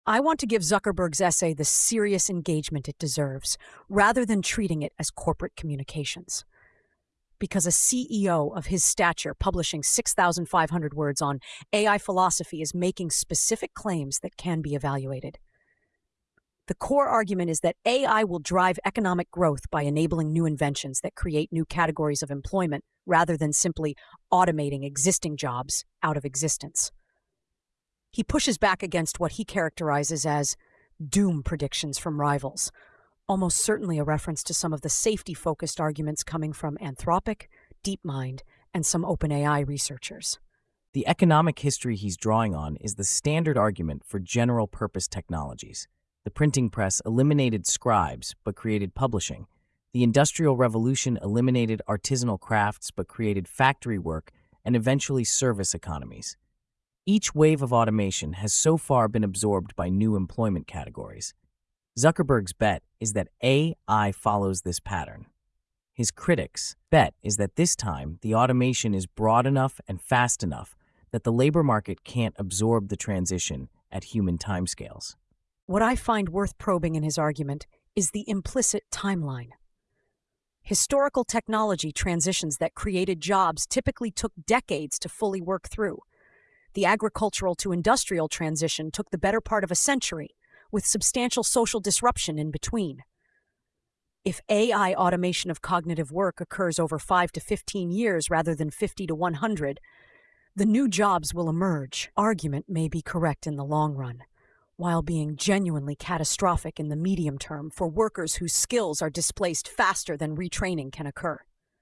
I want to give Zuckerberg's essay the serious engagement it deserves, rather than treating it as corporate communications. Because a CEO of his stature publishing 6,500 words on AI philosophy is making specific claims that can be evaluated. The core argument is that AI will drive economic growth by enabling new inventions that create new categories of employment rather than simply automating existing jobs out of existence. He pushes back against what he characterizes as doom predictions from rivals, almost certainly a reference to some of the safety-focused arguments coming from Anthropic, DeepMind, and some OpenAI researchers. The economic history he's drawing on is the standard argument for general-purpose technologies. The printing press eliminated scribes but created publishing. The Industrial Revolution eliminated artisanal crafts but created factory work and eventually service economies. Each wave of automation has so far been absorbed by new employment categories. Zuckerberg's bet is that AI follows this pattern. His critics' bet is that this time the automation is broad enough and fast enough that the labor market can't absorb the transition at human timescales. What I find worth probing in his argument is the implicit timeline. Historical technology transitions that created jobs typically took decades to fully work through. The agricultural to industrial transition took the better part of a century, with substantial social disruption in between. If AI automation of cognitive work occurs over 5 to 15 years rather than 50 to 100, the new jobs will emerge. Argument may be correct in the long run, while being genuinely catastrophic in the medium term for workers whose skills are displaced faster than retraining can occur.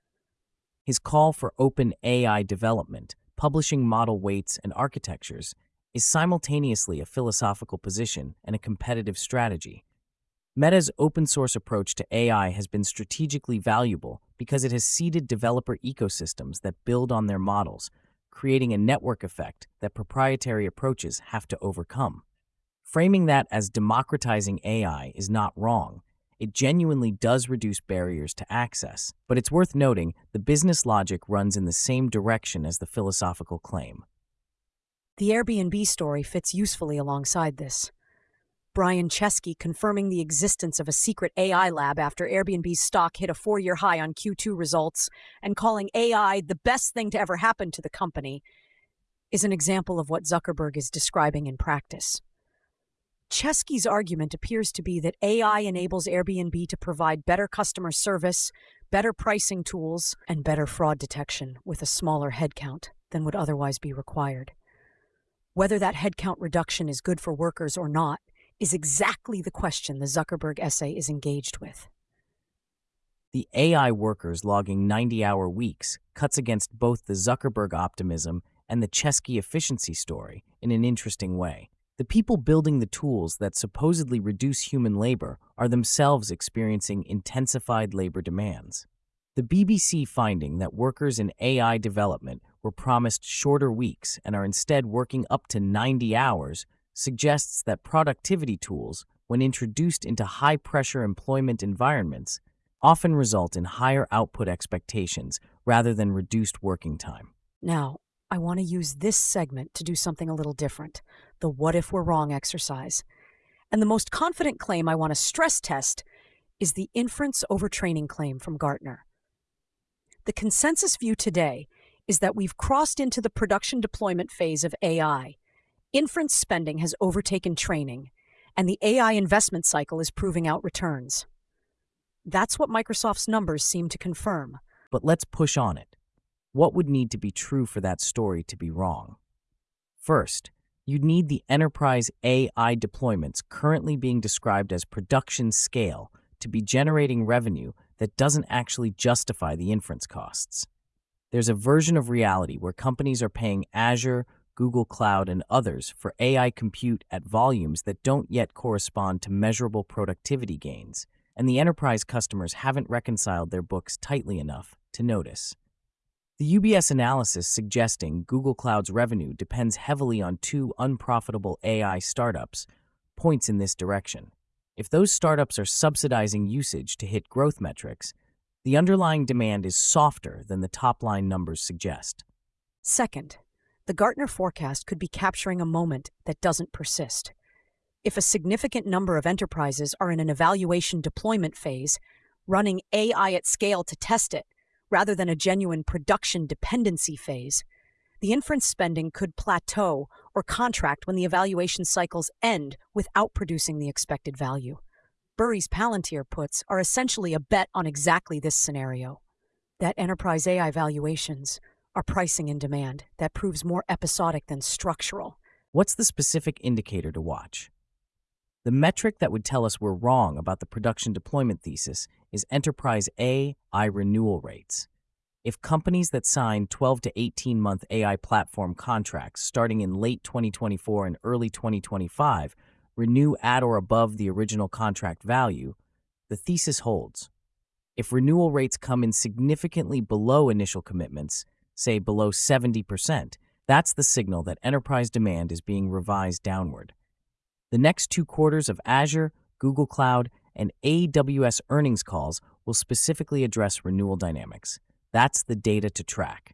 His call for open AI development, publishing model weights and architectures, is simultaneously a philosophical position and a competitive strategy. Meta's open-source approach to AI has been strategically valuable because it has seeded developer ecosystems that build on their models, creating a network effect that proprietary approaches have to overcome. Framing that as democratizing AI is not wrong. It genuinely does reduce barriers to access, but it's worth noting the business logic runs in the same direction as the philosophical claim. The Airbnb story fits usefully alongside this. Brian Chesky confirming the existence of a secret AI lab after Airbnb's stock hit a 4-year high on Q2 results and calling AI the best thing to ever happen to the company is an example of what Zuckerberg is describing in practice. Chesky's argument appears to be that AI enables Airbnb to provide better customer service, better pricing tools, and better fraud detection with a smaller headcount than would otherwise be required. Whether that headcount reduction is good for workers or not is exactly the question the Zuckerberg essay is engaged with. The AI workers logging 90-hour weeks cuts against both the Zuckerberg optimism and the Chesky efficiency story in an interesting way. The people building the tools that supposedly reduce human labor are themselves experiencing intensified labor demands. The BBC finding that workers in AI development were promised shorter weeks and are instead working up to 90 hours suggests that productivity tools, when introduced into high-pressure employment environments, often result in higher output expectations rather than reduced working time. Now, I want to use this segment to do something a little different, the what if we're wrong exercise. And the most confident claim I want to stress test is the inference over training claim from Gartner. The consensus view today is that we've crossed into the production deployment phase of AI. Inference spending has overtaken training, and the AI investment cycle is proving out returns. That's what Microsoft's numbers seem to confirm. But let's push on it. What would need to be true for that story to be wrong? First, you'd need the enterprise AI deployments currently being described as production scale to be generating revenue that doesn't actually justify the inference costs. There's a version of reality where companies are paying Azure, Google Cloud, and others for AI compute at volumes that don't yet correspond to measurable productivity gains, and the enterprise customers haven't reconciled their books tightly enough to notice. The UBS analysis suggesting Google Cloud's revenue depends heavily on 2 unprofitable AI startups points in this direction. If those startups are subsidizing usage to hit growth metrics, the underlying demand is softer than the top-line numbers suggest. Second, the Gartner forecast could be capturing a moment that doesn't persist. If a significant number of enterprises are in an evaluation deployment phase, running AI at scale to test it, rather than a genuine production dependency phase, the inference spending could plateau or contract when the evaluation cycles end without producing the expected value. Burry's Palantir puts are essentially a bet on exactly this scenario, that enterprise AI valuations are pricing in demand that proves more episodic than structural. What's the specific indicator to watch? The metric that would tell us we're wrong about the production deployment thesis is enterprise AI renewal rates. If companies that sign 12 to 18-month AI platform contracts starting in late 2024 and early 2025 renew at or above the original contract value, the thesis holds. If renewal rates come in significantly below initial commitments, say below 70%, that's the signal that enterprise demand is being revised downward. The next 2 quarters of Azure, Google Cloud, and AWS earnings calls will specifically address renewal dynamics. That's the data to track.